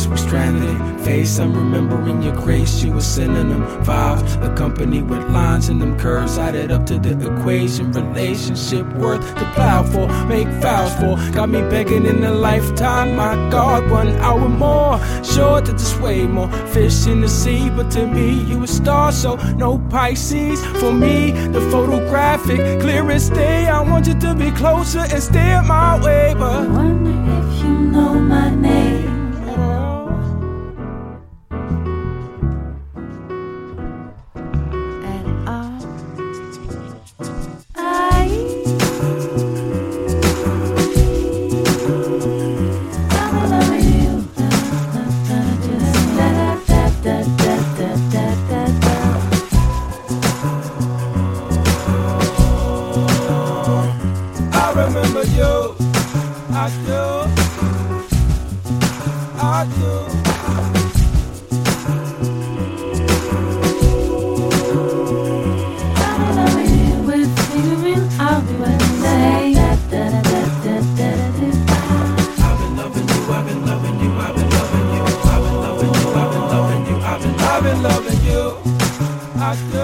Thoughts were stranded in face. I'm remembering your grace. You were sending them vibes. The company with lines and them curves added up to the equation. Relationship worth to plow for, make vows for. Got me begging in a lifetime. My God, 1 hour more. Sure that there's way more fish in the sea, but to me you a star, so no Pisces. For me, the photographic, clearest day. I want you to be closer and steer my way, but I wonder if you know my name. At all. I'm loving you. I remember you. I do. I do. I'm loving you. We're figuring out what to say. I've been loving you. I've been loving you. I've been loving you. I've been loving you. I've been loving you. I've been loving you. I do.